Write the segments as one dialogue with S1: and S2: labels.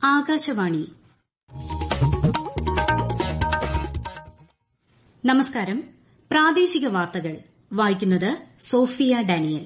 S1: ആകാശവാണി. നമസ്കാരം. പ്രാദേശിക വാർത്തകൾ വായിക്കുന്നത് സോഫിയ ഡാനിയൽ.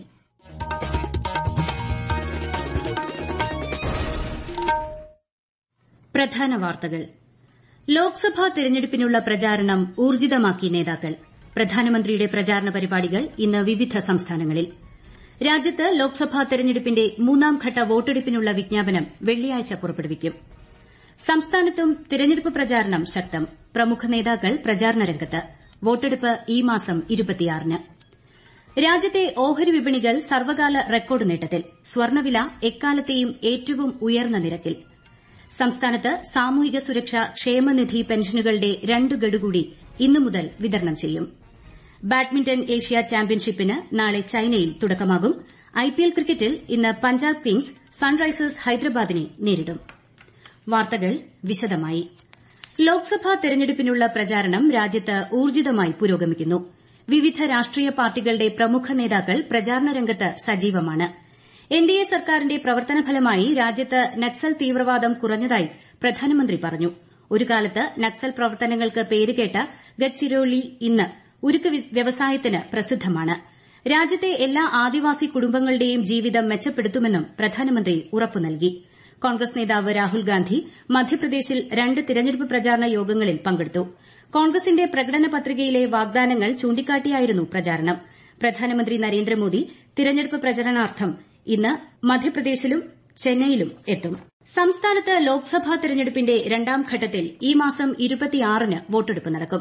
S1: പ്രധാന വാർത്തകൾ. ലോക്സഭാ തെരഞ്ഞെടുപ്പിനുള്ള പ്രചാരണം ഊർജിതമാക്കി നേതാക്കൾ. പ്രധാനമന്ത്രിയുടെ പ്രചാരണ പരിപാടികൾ ഇന്ന് വിവിധ സംസ്ഥാനങ്ങളിൽ. രാജ്യത്ത് ലോക്സഭാ തെരഞ്ഞെടുപ്പിന്റെ മൂന്നാംഘട്ട വോട്ടെടുപ്പിനുള്ള വിജ്ഞാപനം വെള്ളിയാഴ്ച പുറപ്പെടുവിക്കും. സംസ്ഥാനത്തും തെരഞ്ഞെടുപ്പ് പ്രചാരണം ശക്തം. പ്രമുഖ നേതാക്കൾ പ്രചാരണ രംഗത്ത്. വോട്ടെടുപ്പ് ഈ മാസം 26-ന്. രാജ്യത്തെ ഓഹരി വിപണികൾ സർവകാല റെക്കോർഡ് നേട്ടത്തിൽ. സ്വർണ്ണവില എക്കാലത്തെയും ഏറ്റവും ഉയർന്ന നിരക്കിൽ. സംസ്ഥാനത്ത് സാമൂഹിക സുരക്ഷാ ക്ഷേമനിധി പെൻഷനുകളുടെ 2 ഗഡു കൂടി ഇന്നു മുതൽ വിതരണം ചെയ്യും. ബാഡ്മിന്റൺ ഏഷ്യ ചാമ്പ്യൻഷിപ്പിന് നാളെ ചൈനയിൽ തുടക്കമാകും. ഐപിഎൽ ക്രിക്കറ്റിൽ ഇന്ന് പഞ്ചാബ് കിങ്സ് സൺറൈസേഴ്സ് ഹൈദരാബാദിനെ നേരിടും. വാർത്തകൾ വിശദമായി. ലോക്സഭാ തെരഞ്ഞെടുപ്പിനുള്ള പ്രചാരണം രാജ്യത്ത് ഊർജിതമായി പുരോഗമിക്കുന്നു. വിവിധ രാഷ്ട്രീയ പാർട്ടികളുടെ പ്രമുഖ നേതാക്കൾ പ്രചാരണ രംഗത്ത് സജീവമാണ്. എൻഡിഎ സർക്കാരിന്റെ പ്രവർത്തനഫലമായി രാജ്യത്ത് നക്സൽ തീവ്രവാദം കുറഞ്ഞതായി പ്രധാനമന്ത്രി പറഞ്ഞു. ഒരു കാലത്ത് നക്സൽ പ്രവർത്തനങ്ങൾക്ക് പേരുകേട്ട ഗഡ്ചിരോലി ഇന്ന് ഉരുക്ക് വ്യവസായത്തിന് പ്രസിദ്ധമാണ്. രാജ്യത്തെ എല്ലാ ആദിവാസി കുടുംബങ്ങളുടെയും ജീവിതം മെച്ചപ്പെടുത്തുമെന്നും പ്രധാനമന്ത്രി ഉറപ്പു നൽകി. കോൺഗ്രസ് നേതാവ് രാഹുൽ ഗാന്ധി മധ്യപ്രദേശിൽ 2 തിരഞ്ഞെടുപ്പ് പ്രചാരണ യോഗങ്ങളിൽ പങ്കെടുത്തു. കോൺഗ്രസിന്റെ പ്രകടന പത്രികയിലെ വാഗ്ദാനങ്ങൾ ചൂണ്ടിക്കാട്ടിയായിരുന്നു പ്രചാരണം. പ്രധാനമന്ത്രി നരേന്ദ്രമോദി തിരഞ്ഞെടുപ്പ് പ്രചരണാർത്ഥം ഇന്ന് മധ്യപ്രദേശിലും ചെന്നൈയിലും എത്തും. സംസ്ഥാനത്ത് ലോക്സഭാ തെരഞ്ഞെടുപ്പിന്റെ 2ാം ഘട്ടത്തിൽ ഈ മാസം 26-ന് വോട്ടെടുപ്പ് നടക്കും.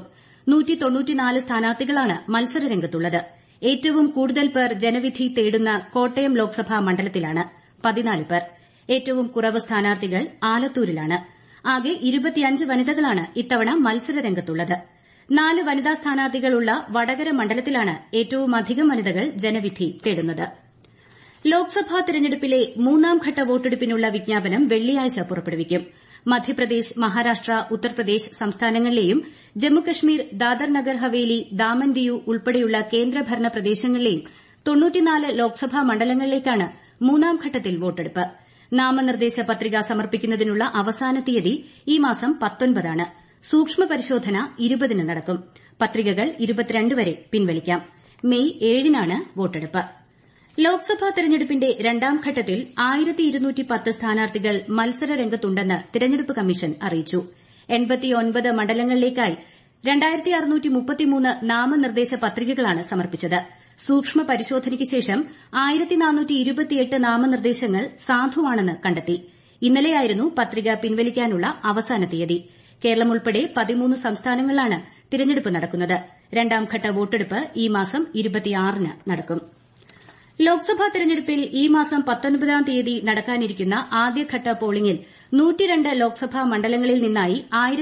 S1: 194 സ്ഥാനാർത്ഥികളാണ് മത്സരരംഗത്തുള്ളത്. ഏറ്റവും കൂടുതൽ പേർ ജനവിധി തേടുന്ന കോട്ടയം ലോക്സഭാ മണ്ഡലത്തിലാണ് 14 പേർ. ഏറ്റവും കുറവ് സ്ഥാനാർത്ഥികൾ ആലത്തൂരിലാണ്. ആകെ 25 വനിതകളാണ് ഇത്തവണ മത്സരരംഗത്തുള്ളത്. 4 വനിതാ സ്ഥാനാർത്ഥികളുള്ള വടകര മണ്ഡലത്തിലാണ് ഏറ്റവുമധികം വനിതകൾ ജനവിധി തേടുന്നത്. ലോക്സഭാ തെരഞ്ഞെടുപ്പിലെ മൂന്നാംഘട്ട വോട്ടെടുപ്പിനുള്ള വിജ്ഞാപനം വെള്ളിയാഴ്ച പുറപ്പെടുവിക്കും. മധ്യപ്രദേശ്, മഹാരാഷ്ട്ര, ഉത്തർപ്രദേശ് സംസ്ഥാനങ്ങളിലെയും ജമ്മുകശ്മീർ, ദാദർ നഗർ ഹവേലി, ദാമൻ ദിയു ഉൾപ്പെടെയുള്ള കേന്ദ്രഭരണ പ്രദേശങ്ങളിലെയും 94 ലോക്സഭാ മണ്ഡലങ്ങളിലേക്കാണ് മൂന്നാംഘട്ടത്തിൽ വോട്ടെടുപ്പ്. നാമനിർദ്ദേശ പത്രിക സമർപ്പിക്കുന്നതിനുള്ള അവസാന തീയതി ഈ മാസം 19-ആണ്. സൂക്ഷ്മ പരിശോധന 20-ന് നടക്കും. പത്രികകൾ 22 വരെ പിൻവലിക്കാം. മെയ് 7-നാണ് വോട്ടെടുപ്പ്. ലോക്സഭാ തെരഞ്ഞെടുപ്പിന്റെ 2ാം ഘട്ടത്തിൽ 1210 സ്ഥാനാർത്ഥികൾ മത്സരരംഗത്തുണ്ടെന്ന് തെരഞ്ഞെടുപ്പ് കമ്മീഷൻ അറിയിച്ചു. 89 മണ്ഡലങ്ങളിലേക്കായി 2633 നാമനിർദ്ദേശ പത്രികകളാണ് സമർപ്പിച്ചത്. സൂക്ഷ്മ പരിശോധനയ്ക്ക് ശേഷം 1428 നാമനിർദ്ദേശങ്ങൾ സാധുവാണെന്ന് കണ്ടെത്തി. ഇന്നലെയായിരുന്നു പത്രിക പിൻവലിക്കാനുള്ള അവസാന തീയതി. കേരളം ഉൾപ്പെടെ 13 സംസ്ഥാനങ്ങളിലാണ് തിരഞ്ഞെടുപ്പ് നടക്കുന്നത്. 2ാം ഘട്ട വോട്ടെടുപ്പ് ഈ മാസം 26-ന് നടക്കും. ലോക്സഭാ തെരഞ്ഞെടുപ്പിൽ ഈ മാസം 19-ാം തീയതി നടക്കാനിരിക്കുന്ന ആദ്യഘട്ട പോളിംഗിൽ 102 ലോക്സഭാ മണ്ഡലങ്ങളിൽ നിന്നായി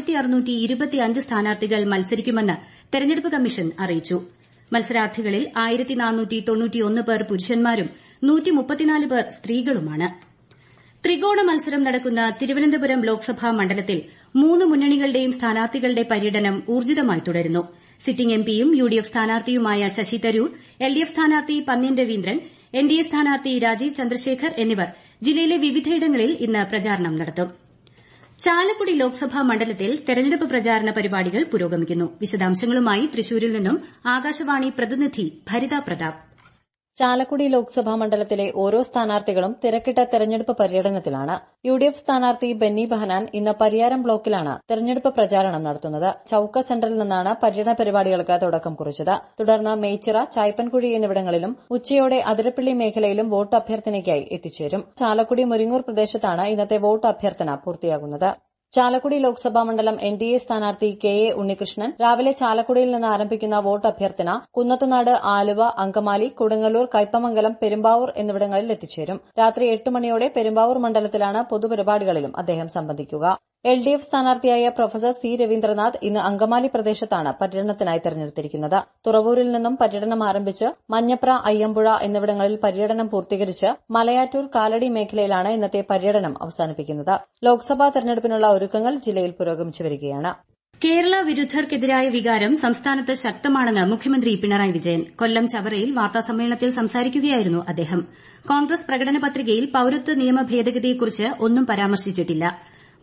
S1: 1625 സ്ഥാനാർത്ഥികൾ മത്സരിക്കുമെന്ന് തെരഞ്ഞെടുപ്പ് കമ്മീഷൻ അറിയിച്ചു. മത്സരാർത്ഥികളിൽ 1491 പേർ പുരുഷന്മാരും 134 പേർ സ്ത്രീകളുമാണ്. ത്രികോണ മത്സരം നടക്കുന്ന തിരുവനന്തപുരം ലോക്സഭാ മണ്ഡലത്തിൽ 3 മുന്നണികളുടെയും സ്ഥാനാർത്ഥികളുടെ പര്യടനം ഊർജിതമായി തുടരുന്നു. സിറ്റിംഗ് എംപിയും യുഡിഎഫ് സ്ഥാനാർത്ഥിയുമായ ശശി തരൂർ, എൽഡിഎഫ് സ്ഥാനാർത്ഥി പന്ന്യൻ രവീന്ദ്രൻ, എൻഡിഎ സ്ഥാനാർത്ഥി രാജീവ് ചന്ദ്രശേഖർ എന്നിവർ ജില്ലയിലെ വിവിധയിടങ്ങളിൽ ഇന്ന് പ്രചാരണം നടത്തും. ചാലക്കുടി ലോക്സഭാ മണ്ഡലത്തിൽ തെരഞ്ഞെടുപ്പ് പ്രചാരണ പരിപാടികൾ പുരോഗമിക്കുന്നു. വിശദാംശങ്ങളുമായി തൃശൂരിൽ നിന്നും ആകാശവാണി പ്രതിനിധി ഭരിത പ്രതാപ്.
S2: ചാലക്കുടി ലോക്സഭാ മണ്ഡലത്തിലെ ഓരോ സ്ഥാനാർത്ഥികളും തിരക്കിട്ട തെരഞ്ഞെടുപ്പ് പര്യടനത്തിലാണ്. യുഡിഎഫ് സ്ഥാനാർത്ഥി ബെന്നി ബെഹനാൻ ഇന്ന് പരിയാരം ബ്ലോക്കിലാണ് തെരഞ്ഞെടുപ്പ് പ്രചാരണം നടത്തുന്നത്. ചൌക്ക സെന്ററിൽ നിന്നാണ് പര്യടന പരിപാടികൾക്ക് തുടക്കം കുറിച്ചത്. തുടർന്ന് മേച്ചിറ, ചായ്പൻകുഴി എന്നിവിടങ്ങളിലും ഉച്ചയോടെ അതിരപ്പള്ളി മേഖലയിലും വോട്ട് അഭ്യർത്ഥനയ്ക്കായി എത്തിച്ചേരും. ചാലക്കുടി മുരിങ്ങൂർ പ്രദേശത്താണ് ഇന്നത്തെ വോട്ട് അഭ്യർത്ഥന പൂർത്തിയാകുന്നത്. ചാലക്കുടി ലോക്സഭാ മണ്ഡലം എൻഡിഎ സ്ഥാനാർത്ഥി കെ.എ. ഉണ്ണികൃഷ്ണൻ രാവിലെ ചാലക്കുടിയിൽ നിന്ന് ആരംഭിക്കുന്ന വോട്ട് അഭ്യർത്ഥന കുന്നത്തുനാട്, ആലുവ, അങ്കമാലി, കൊടുങ്ങല്ലൂർ, കയ്പമംഗലം, പെരുമ്പാവൂർ എന്നിവിടങ്ങളിൽ എത്തിച്ചേരും. രാത്രി 8 മണിയോടെ പെരുമ്പാവൂർ മണ്ഡലത്തിലാണ് പൊതുപരിപാടികളിലും അദ്ദേഹം സംബന്ധിക്കുക. എൽഡിഎഫ് സ്ഥാനാർത്ഥിയായ പ്രൊഫസർ സി രവീന്ദ്രനാഥ് ഇന്ന് അങ്കമാലി പ്രദേശത്താണ് പര്യടനത്തിനായി തെരഞ്ഞെടുത്തിരിക്കുന്നത്. തുറവൂരിൽ നിന്നും പര്യടനം ആരംഭിച്ച് മഞ്ഞപ്ര, അയ്യമ്പുഴ എന്നിവിടങ്ങളിൽ പര്യടനം പൂർത്തീകരിച്ച് മലയാറ്റൂർ, കാലടി മേഖലയിലാണ് ഇന്നത്തെ പര്യടനം അവസാനിപ്പിക്കുന്നത്. ലോക്സഭാ തെരഞ്ഞെടുപ്പിനുള്ള ഒരുക്കങ്ങൾ ജില്ലയിൽ പുരോഗമിച്ചുവരികയാണ്.
S1: കേരള വിരുദ്ധർക്കെതിരായ വികാരം സംസ്ഥാനത്ത് ശക്തമാണെന്ന് മുഖ്യമന്ത്രി പിണറായി വിജയൻ കൊല്ലം ചവറയിൽ വാർത്താസമ്മേളനത്തിൽ സംസാരിക്കുകയായിരുന്നു അദ്ദേഹം. കോൺഗ്രസ് പ്രകടന പത്രികയിൽ പൌരത്വ നിയമ ഭേദഗതിയെക്കുറിച്ച് ഒന്നും പരാമർശിച്ചിട്ടില്ല.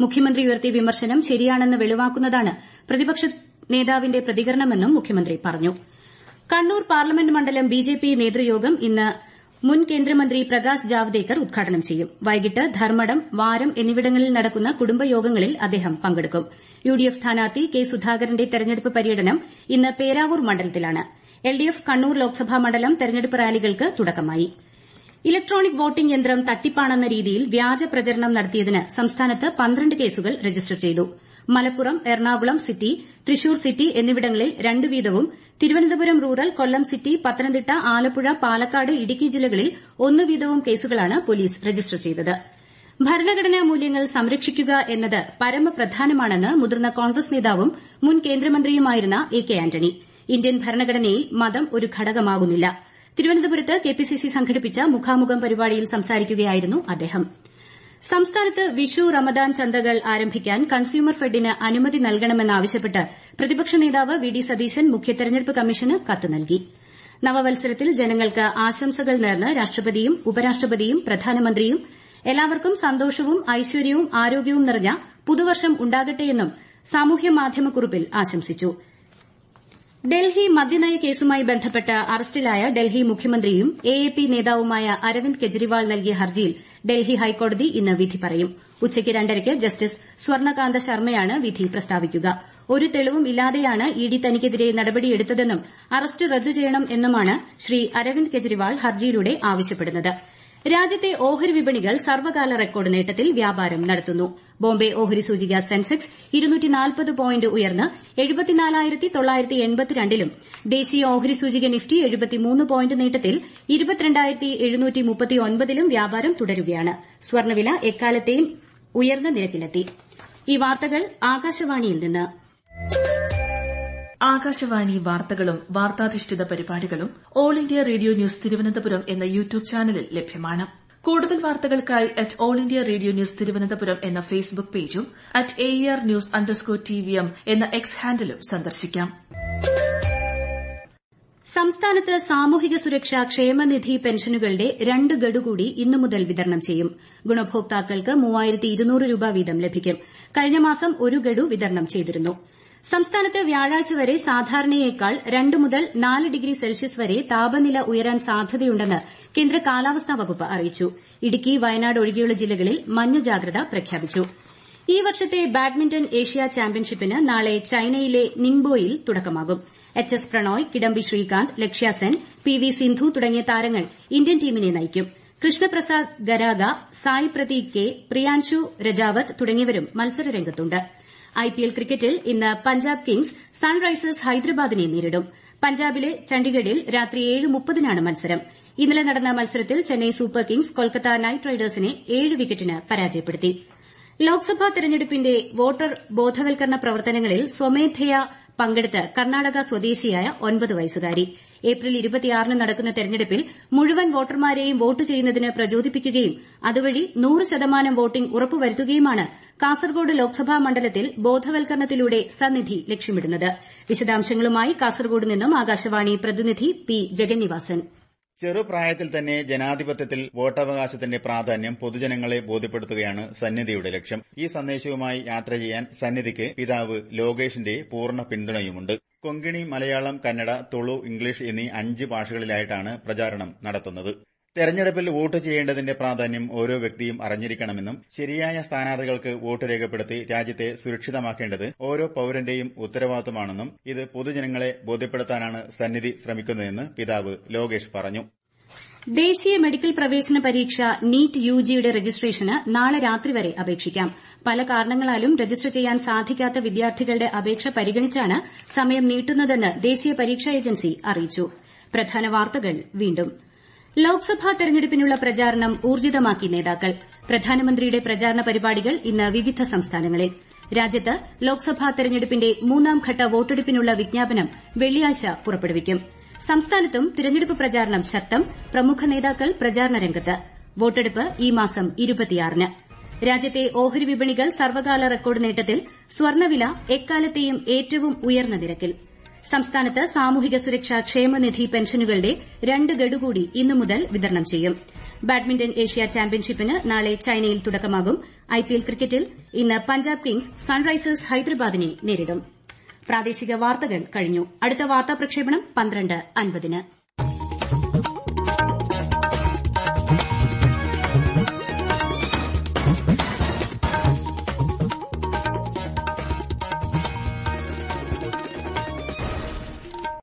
S1: മുഖ്യമന്ത്രി ഉയർത്തിയ വിമർശനം ശരിയാണെന്ന് വെളിവാക്കുന്നതാണ് പ്രതിപക്ഷ നേതാവിന്റെ പ്രതികരണമെന്നും മുഖ്യമന്ത്രി പറഞ്ഞു. കണ്ണൂർ പാർലമെന്റ് മണ്ഡലം ബിജെപി നേതൃയോഗം ഇന്ന് മുൻ കേന്ദ്രമന്ത്രി പ്രകാശ് ജാവ്ദേക്കർ ഉദ്ഘാടനം ചെയ്യും. വൈകിട്ട് ധർമ്മടം, വാരം എന്നിവിടങ്ങളിൽ നടക്കുന്ന കുടുംബയോഗങ്ങളിൽ അദ്ദേഹം പങ്കെടുക്കും. യുഡിഎഫ് സ്ഥാനാർത്ഥി കെ സുധാകരന്റെ തെരഞ്ഞെടുപ്പ് പര്യടനം ഇന്ന് പേരാവൂർ മണ്ഡലത്തിലാണ്. എൽഡിഎഫ് കണ്ണൂർ ലോക്സഭാ മണ്ഡലം തെരഞ്ഞെടുപ്പ് റാലികൾക്ക് തുടക്കമായി. ഇലക്ട്രോണിക് വോട്ടിംഗ് യന്ത്രം തട്ടിപ്പാണെന്ന രീതിയിൽ വ്യാജ പ്രചരണം നടത്തിയതിന് സംസ്ഥാനത്ത് 12 കേസുകൾ രജിസ്റ്റർ ചെയ്തു. മലപ്പുറം, എറണാകുളം സിറ്റി, തൃശൂർ സിറ്റി എന്നിവിടങ്ങളിൽ 2 വീതവും, തിരുവനന്തപുരം റൂറൽ, കൊല്ലം സിറ്റി, പത്തനംതിട്ട, ആലപ്പുഴ, പാലക്കാട്, ഇടുക്കി ജില്ലകളിൽ 1 വീതവും കേസുകളാണ് പോലീസ് രജിസ്റ്റർ ചെയ്തത്. ഭരണഘടനാ മൂല്യങ്ങൾ സംരക്ഷിക്കുക എന്നത് പരമപ്രധാനമാണെന്ന് മുതിർന്ന കോൺഗ്രസ് നേതാവും മുൻ കേന്ദ്രമന്ത്രിയുമായിരുന്ന എ കെ ആന്റണി. ഇന്ത്യൻ ഭരണഘടനയിൽ മതം ഒരു ഘടകമാകുന്നില്ല. തിരുവനന്തപുരത്ത് കെപിസിസി സംഘടിപ്പിച്ച മുഖാമുഖം പരിപാടിയിൽ സംസാരിക്കുകയായിരുന്നു അദ്ദേഹം. സംസ്ഥാനത്ത് വിഷു, റമദാൻ ചന്തകൾ ആരംഭിക്കാൻ കൺസ്യൂമർ ഫെഡിന് അനുമതി നൽകണമെന്നാവശ്യപ്പെട്ട് പ്രതിപക്ഷ നേതാവ് വി ഡി സതീശൻ മുഖ്യ തെരഞ്ഞെടുപ്പ് കമ്മീഷന് കത്ത് നൽകി. നവവത്സരത്തിൽ ജനങ്ങൾക്ക് ആശംസകൾ നേർന്ന് രാഷ്ട്രപതിയും ഉപരാഷ്ട്രപതിയും പ്രധാനമന്ത്രിയും എല്ലാവർക്കും സന്തോഷവും ഐശ്വര്യവും ആരോഗ്യവും നിറഞ്ഞ പുതുവർഷം ഉണ്ടാകട്ടെയെന്നും സാമൂഹ്യമാധ്യമക്കുറിപ്പിൽ ആശംസിച്ചു. ഡൽഹി മദ്യനയ കേസുമായി ബന്ധപ്പെട്ട് അറസ്റ്റിലായ ഡൽഹി മുഖ്യമന്ത്രിയും എഎപി നേതാവുമായ അരവിന്ദ് കെജ്രിവാൾ നൽകിയ ഹർജിയിൽ ഡൽഹി ഹൈക്കോടതി ഇന്ന് വിധി പറയും. ഉച്ചയ്ക്ക് 2:30 ജസ്റ്റിസ് സ്വർണകാന്ത ശർമ്മയാണ് വിധി പ്രസ്താവിക്കുക. ഒരു തെളിവും ഇല്ലാതെയാണ് ഇഡി തനിക്കെതിരെ നടപടിയെടുത്തതെന്നും അറസ്റ്റ് റദ്ദു ചെയ്യണം എന്നുമാണ് ശ്രീ അരവിന്ദ് കെജ്രിവാൾ ഹർജിയിലൂടെ ആവശ്യപ്പെടുന്നത്. രാജ്യത്തെ ഓഹരി വിപണികൾ സർവ്വകാല റെക്കോർഡ് നേട്ടത്തിൽ വ്യാപാരം നടത്തുന്നു. ബോംബെ ഓഹരി സൂചിക സെൻസെക്സ് 240 പോയിന്റ് ഉയർന്ന് 74,982-ലും ദേശീയ ഓഹരി സൂചിക നിഫ്റ്റി 73 പോയിന്റ് നേട്ടത്തിൽ 22,739-ലും വ്യാപാരം തുടരുകയാണ്. സ്വർണ്ണവില എക്കാലത്തെയും ഉയർന്ന നിരക്കിലെത്തി. ഈ വാർത്തകൾ ആകാശവാണിയിൽ നിന്ന്.
S3: ആകാശവാണി വാർത്തകളും വാർത്താധിഷ്ഠിത പരിപാടികളും All India Radio News Thiruvananthapuram എന്ന യൂട്യൂബ് ചാനലിൽ ലഭ്യമാണ്. കൂടുതൽ വാർത്തകൾക്കായി All India Radio News Thiruvananthapuram എന്ന ഫേസ്ബുക്ക് പേജും @AER_News_TVM എന്ന എക്സ് ഹാൻഡിലും സന്ദർശിക്കാം.
S1: സംസ്ഥാനത്ത് സാമൂഹിക സുരക്ഷാ ക്ഷേമനിധി പെൻഷനുകളുടെ 2 ഗഡു കൂടി ഇന്നു മുതൽ വിതരണം ചെയ്യും. ഗുണഭോക്താക്കൾക്ക് 3200 രൂപ വീതം ലഭിക്കും. കഴിഞ്ഞ മാസം 1 ഗഡു വിതരണം ചെയ്തിരുന്നു. സംസ്ഥാനത്ത് വ്യാഴാഴ്ച വരെ സാധാരണയേക്കാൾ 2 മുതൽ 4 ഡിഗ്രി സെൽഷ്യസ് വരെ താപനില ഉയരാൻ സാധ്യതയുണ്ടെന്ന് കേന്ദ്ര കാലാവസ്ഥാ വകുപ്പ് അറിയിച്ചു. ഇടുക്കി, വയനാട് ഒഴികെയുള്ള ജില്ലകളിൽ മഞ്ഞ ജാഗ്രത പ്രഖ്യാപിച്ചു. ഈ വർഷത്തെ ബാഡ്മിന്റൺ ഏഷ്യ ചാമ്പ്യൻഷിപ്പിന് നാളെ ചൈനയിലെ നിങ്ബോയിൽ തുടക്കമാകും. എച്ച്.എസ്. പ്രണോയ്, കിഡംബി ശ്രീകാന്ത്, ലക്ഷ്യ സെൻ, പി.വി. സിന്ധു തുടങ്ങിയ താരങ്ങൾ ഇന്ത്യൻ ടീമിനെ നയിക്കും. കൃഷ്ണപ്രസാദ് ഗരാഗ, സായ് പ്രതീക് കെ, പ്രിയാൻഷു രജാവത്ത് തുടങ്ങിയവരും മത്സരരംഗത്തുണ്ട്. ഐപിഎൽ ക്രിക്കറ്റിൽ ഇന്ന് പഞ്ചാബ് കിങ്സ് സൺറൈസേഴ്സ് ഹൈദരാബാദിനെ നേരിടും. പഞ്ചാബിലെ ചണ്ഡിഗഡിൽ രാത്രി 7:30-നാണ് മത്സരം. ഇന്നലെ നടന്ന മത്സരത്തിൽ Chennai Super Kings Kolkata Knight റൈഡേഴ്സിനെ 7 വിക്കറ്റിന് പരാജയപ്പെടുത്തി. ലോക്സഭാ തെരഞ്ഞെടുപ്പിന്റെ വോട്ടർ ബോധവൽക്കരണ പ്രവർത്തനങ്ങളിൽ സ്വമേധയാ പങ്കെടുത്ത് കർണാടക സ്വദേശിയായ 9 വയസ്സുകാരി. ഏപ്രിൽ 26-ന് നടക്കുന്ന തെരഞ്ഞെടുപ്പിൽ മുഴുവൻ വോട്ടർമാരെയും വോട്ട് ചെയ്യുന്നതിന് പ്രചോദിപ്പിക്കുകയും അതുവഴി 100% വോട്ടിംഗ് ഉറപ്പുവരുത്തുകയുമാണ് കാസർകോട് ലോക്സഭാ മണ്ഡലത്തിൽ ബോധവൽക്കരണത്തിലൂടെ സന്നിധി ലക്ഷ്യമിടുന്നത്. വിശദാംശങ്ങളുമായി കാസർകോട് നിന്നും ആകാശവാണി പ്രതിനിധി പി ജഗന്നിവാസൻ.
S4: ചെറുപ്രായത്തിൽ തന്നെ ജനാധിപത്യത്തിൽ വോട്ടവകാശത്തിന്റെ പ്രാധാന്യം പൊതുജനങ്ങളെ ബോധ്യപ്പെടുത്തുകയാണ് സന്നിധിയുടെ ലക്ഷ്യം. ഈ സന്ദേശവുമായി യാത്ര ചെയ്യാൻ സന്നിധിക്ക് പിതാവ് ലോകേഷിന്റെ പൂർണ്ണ പിന്തുണയുമുണ്ട്. കൊങ്കിണി, മലയാളം, കന്നഡ, തുളു, ഇംഗ്ലീഷ് എന്നീ 5 ഭാഷകളിലായിട്ടാണ് പ്രചാരണം നടത്തുന്നത്. തെരഞ്ഞെടുപ്പിൽ വോട്ട് ചെയ്യേണ്ടതിന്റെ പ്രാധാന്യം ഓരോ വ്യക്തിയും അറിഞ്ഞിരിക്കണമെന്നും ശരിയായ സ്ഥാനാർത്ഥികൾക്ക് വോട്ട് രേഖപ്പെടുത്തി രാജ്യത്തെ സുരക്ഷിതമാക്കേണ്ടത് ഓരോ പൌരന്റെയും ഉത്തരവാദിത്തമാണെന്നും ഇത് പൊതുജനങ്ങളെ ബോധ്യപ്പെടുത്താനാണ് സന്നിധി ശ്രമിക്കുന്നതെന്ന് പിതാവ് ലോകേഷ് പറഞ്ഞു.
S1: ദേശീയ മെഡിക്കൽ പ്രവേശന പരീക്ഷ നീറ്റ് യുജിയുടെ രജിസ്ട്രേഷന് നാളെ രാത്രി വരെ അപേക്ഷിക്കാം. പല കാരണങ്ങളാലും രജിസ്റ്റർ ചെയ്യാൻ സാധിക്കാത്ത വിദ്യാർത്ഥികളുടെ അപേക്ഷ പരിഗണിച്ചാണ് സമയം നീട്ടുന്നതെന്ന് ദേശീയ പരീക്ഷാ ഏജൻസി അറിയിച്ചു. പ്രധാന വാർത്തകൾ വീണ്ടും. ലോക്സഭാ തെരഞ്ഞെടുപ്പിനുള്ള പ്രചാരണം ഊർജിതമാക്കി നേതാക്കൾ. പ്രധാനമന്ത്രിയുടെ പ്രചാരണ പരിപാടികൾ ഇന്ന് വിവിധ സംസ്ഥാനങ്ങളിൽ. രാജ്യത്ത് ലോക്സഭാ തെരഞ്ഞെടുപ്പിന്റെ 3ാം ഘട്ട വോട്ടെടുപ്പിനുള്ള വിജ്ഞാപനം വെള്ളിയാഴ്ച പുറപ്പെടുവിക്കും. സംസ്ഥാനത്തും തിരഞ്ഞെടുപ്പ് പ്രചാരണം ശക്തം. പ്രമുഖ നേതാക്കൾ പ്രചാരണ രംഗത്ത്. വോട്ടെടുപ്പ് ഈ മാസം 26-ന്. രാജ്യത്തെ ഓഹരി വിപണികൾ സർവ്വകാല റെക്കോർഡ് നേട്ടത്തിൽ. സ്വർണ്ണവില എക്കാലത്തെയും ഏറ്റവും ഉയർന്ന നിരക്കിൽ. സംസ്ഥാനത്ത് സാമൂഹിക സുരക്ഷാ ക്ഷേമനിധി പെൻഷനുകളുടെ 2 ഗഡു കൂടി ഇന്നു മുതൽ വിതരണം ചെയ്യും. ബാഡ്മിന്റൺ ഏഷ്യ ചാമ്പ്യൻഷിപ്പിന് നാളെ ചൈനയിൽ തുടക്കമാകും ഐപിഎൽ ക്രിക്കറ്റിൽ ഇന്ന് പഞ്ചാബ് കിങ്സ് സൺറൈസേഴ്സ് ഹൈദരാബാദിനെ നേരിടും. പ്രാദേശിക വാർത്തകൾ കഴിഞ്ഞു. അടുത്ത വാർത്താ പ്രക്ഷേപണം 12:50-ന്.